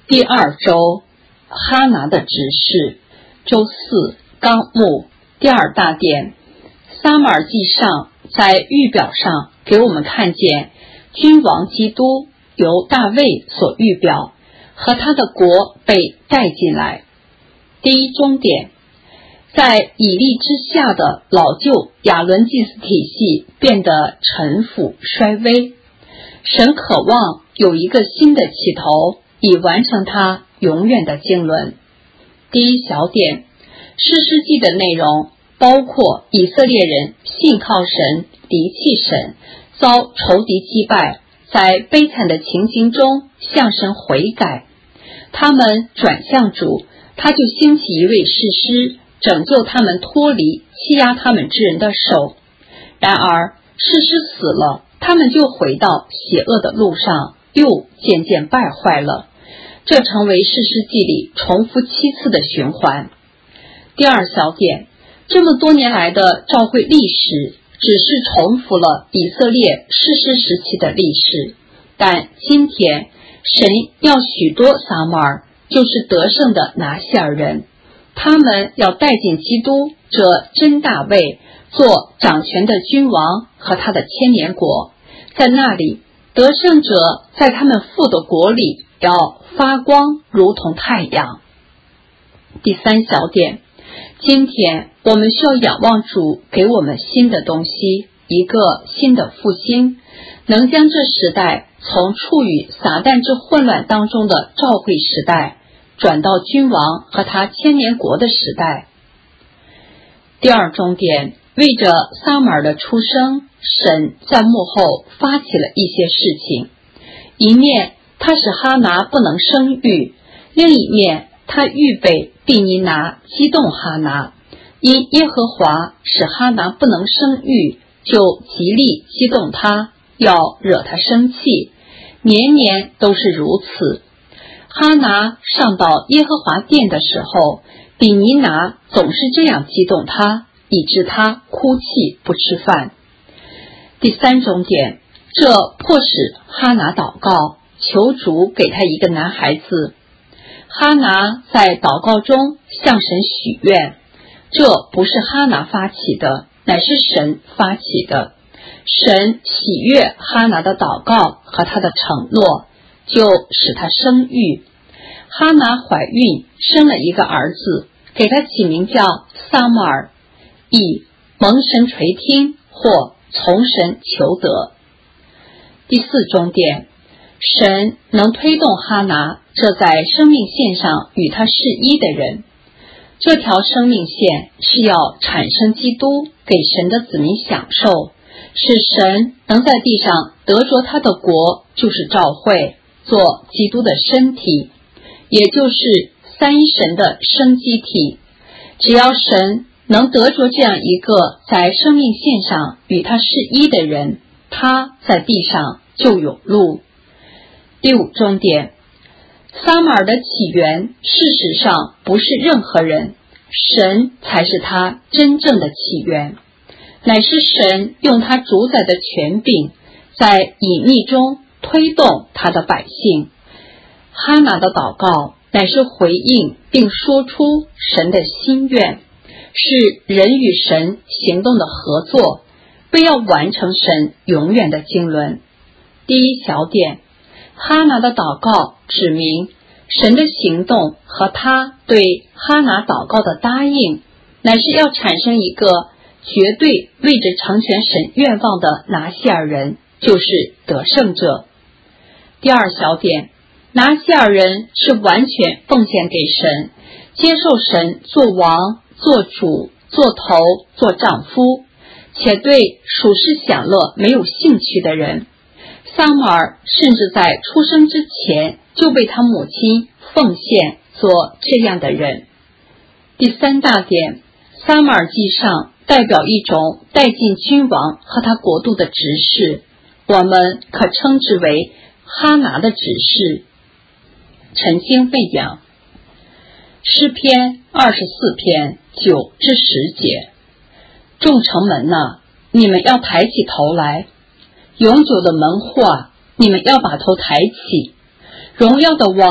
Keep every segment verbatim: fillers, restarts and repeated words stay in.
第二周哈拿的执事，周四纲目，第二大点。撒母耳记上在预表上给我们看见君王基督由大卫所预表，和他的国被带进来。第一中点，在以利之下的老旧亚伦祭司体系变得陈腐衰微，神渴望有一个新的起头，以完成他永远的经纶。第一小点，士师记的内容包括以色列人信靠神，离弃神，遭仇敌击败，在悲惨的情形中向神悔改，他们转向主，他就兴起一位士师，拯救他们脱离欺压他们之人的手。然而士师死了，他们就回到邪恶的路上，又渐渐败坏了，这成为士师记里重复七次的循环。第二小点，这么多年来的教会历史只是重复了以色列士师时期的历史，但今天神要许多撒母耳，就是得胜的拿细尔人，他们要带进基督这真大卫，做掌权的君王和他的千年国。在那里，得胜者在他们父的国里要发光，如同太阳。第三小点，今天我们需要仰望主给我们新的东西，一个新的复兴，能将这时代从处于撒旦之混乱当中的召会时代，转到君王和他千年国的时代。第二重点，为着撒母耳的出生，神在幕后发起了一些事情。一面他使哈拿不能生育，另一面他预备毗尼拿激动哈拿，因耶和华使哈拿不能生育，就极力激动他，要惹他生气，年年都是如此。哈拿上到耶和华殿的时候，毗尼拿总是这样激动他，以致他哭泣不吃饭。第三种点，这迫使哈拿祷告，求主给他一个男孩子。哈拿在祷告中向神许愿，这不是哈拿发起的，乃是神发起的。神喜悦哈拿的祷告和他的承诺，就使他生育。哈拿怀孕生了一个儿子，给他起名叫撒母耳，以蒙神垂听或从神求得。第四重点，神能推动哈拿这在生命线上与他是一的人。这条生命线是要产生基督，给神的子民享受，使神能在地上得着他的国，就是召会，做基督的身体，也就是三一神的生机体。只要神能得着这样一个在生命线上与他是一的人，他在地上就有路。第五重点，撒母耳的起源事实上不是任何人，神才是他真正的起源，乃是神用他主宰的权柄，在隐秘中推动他的百姓。哈拿的祷告乃是回应并说出神的心愿，是人与神行动的合作，为要完成神永远的经纶。第一小点，哈拿的祷告指明神的行动和他对哈拿祷告的答应，乃是要产生一个绝对为着成全神愿望的拿细尔人，就是得胜者。第二小点，拿细尔人是完全奉献给神，接受神做王、做主、做头、做丈夫，且对属世享乐没有兴趣的人。撒母耳甚至在出生之前就被他母亲奉献做这样的人。第三大点，撒母耳记上代表一种带进君王和他国度的执事，我们可称之为哈拿的执事。晨经喂养，诗篇二十四篇九至十节，众城门哪，你们要抬起头来，永久的门户啊，你们要把头抬起，荣耀的王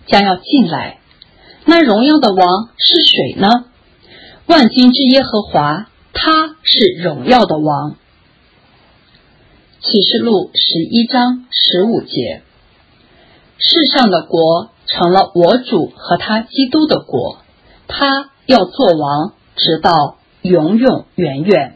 将要进来。那荣耀的王是谁呢？万军之耶和华，他是荣耀的王。启示录十一章十五节，世上的国成了我主和他基督的国，他要做王，直到永永远远。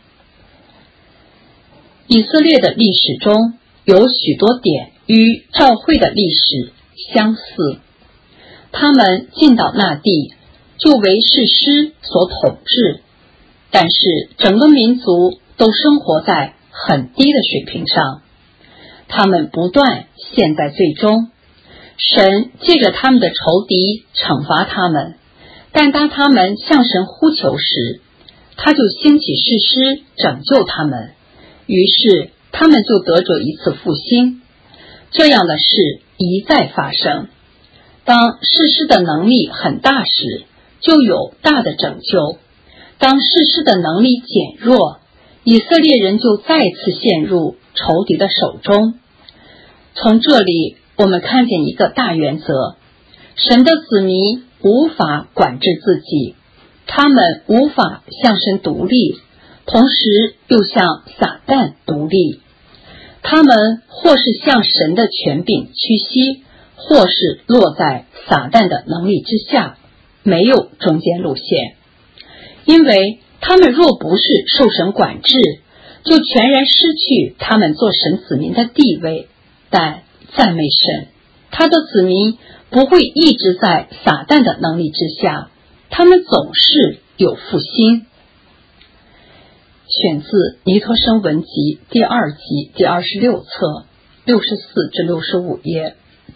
以色列的历史中有许多点与召会的历史相似，他们进到那地就为士师所统治，但是整个民族都生活在很低的水平上，他们不断陷在罪中。神借着他们的仇敌惩罚他们，但当他们向神呼求时，他就兴起士师拯救他们，于是他们就得着一次复兴。这样的事一再发生。当士师的能力很大时，就有大的拯救；当士师的能力减弱，以色列人就再次陷入仇敌的手中。从这里我们看见一个大原则：神的子民无法管制自己，他们无法向神独立，同时又向撒旦独立。他们或是向神的权柄屈膝，或是落在撒旦的能力之下，没有中间路线。因为他们若不是受神管制，就全然失去他们做神子民的地位。但赞美神，他的子民不会一直在撒旦的能力之下，他们总是有复兴。选自尼托生文集第二集第二十六册六十四至六十五页。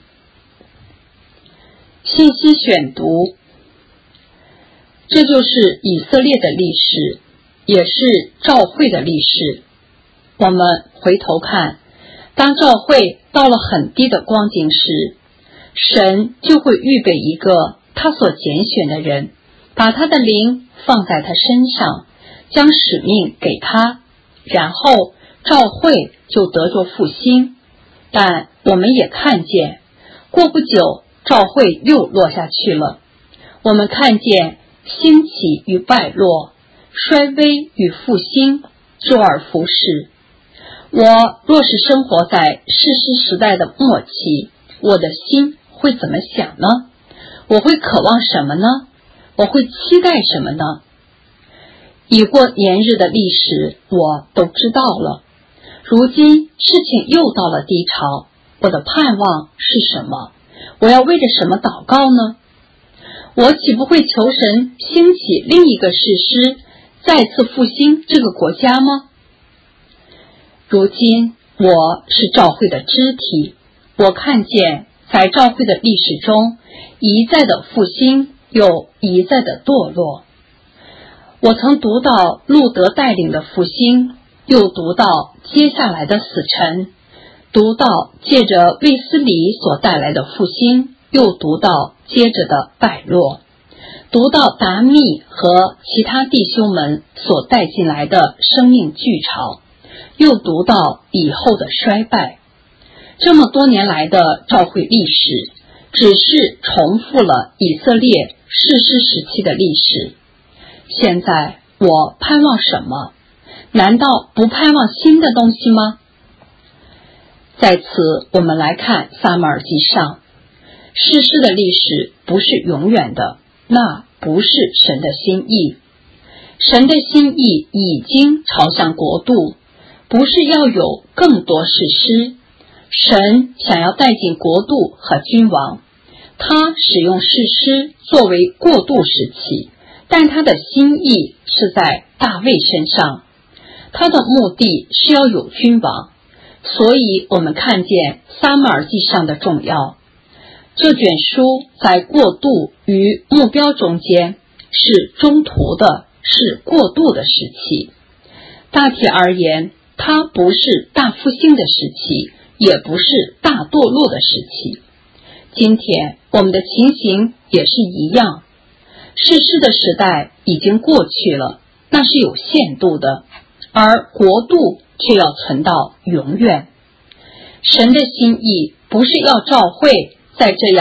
信息选读，这就是以色列的历史，也是召会的历史。我们回头看，当召会到了很低的光景时，神就会预备一个他所拣选的人，把他的灵放在他身上，将使命给他，然后召会就得着复兴。但我们也看见，过不久召会又落下去了。我们看见兴起与败落，衰微与复兴，周而复始。我若是生活在士师时代的末期，我的心会怎么想呢？我会渴望什么呢？我会期待什么呢？已过年日的历史我都知道了，如今事情又到了低潮，我的盼望是什么？我要为着什么祷告呢？我岂不会求神兴起另一个士师，再次复兴这个国家吗？如今我是召会的肢体，我看见在召会的历史中一再的复兴，又一再的堕落。我曾读到路德带领的复兴，又读到接下来的死沉，读到借着卫斯理所带来的复兴，又读到接着的败落，读到达密和其他弟兄们所带进来的生命巨潮，又读到以后的衰败。这么多年来的召会历史，只是重复了以色列士师时期的历史。现在我盼望什么？难道不盼望新的东西吗？在此我们来看撒母耳记上，士师的历史不是永远的，那不是神的心意。神的心意已经朝向国度，不是要有更多士师。神想要带进国度和君王，他使用士师作为过渡时期，但他的心意是在大卫身上，他的目的是要有君王。所以我们看见撒母耳记上的重要。这卷书在过渡与目标中间，是中途的，是过渡的时期。大体而言，它不是大复兴的时期，也不是大堕落的时期。今天我们的情形也是一样，士师的时代已经过去了，那是有限度的，而国度却要存到永远。神的心意不是要召会在这样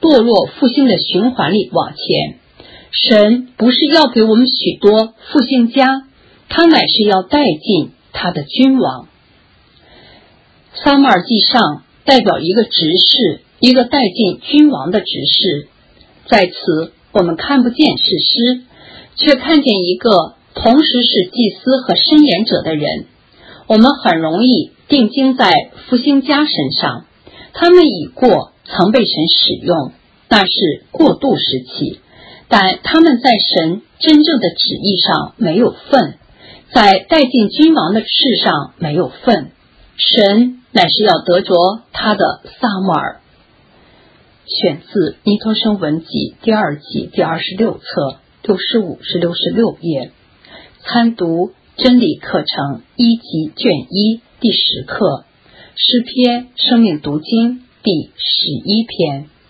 堕落复兴的循环里往前。神不是要给我们许多复兴家，他乃是要带进他的君王。撒母耳记上代表一个执事，一个带进君王的执事。在此我们看不见士师，却看见一个同时是祭司和申言者的人。我们很容易定睛在复兴家身上，他们已过曾被神使用，那是过渡时期，但他们在神真正的旨意上没有份，在带进君王的事上没有份。神乃是要得着他的撒母耳。选自尼托生文集第二季第二十六册六十五至六十六页，参读真理课程一级卷一第十课，诗篇生命读经第十一篇。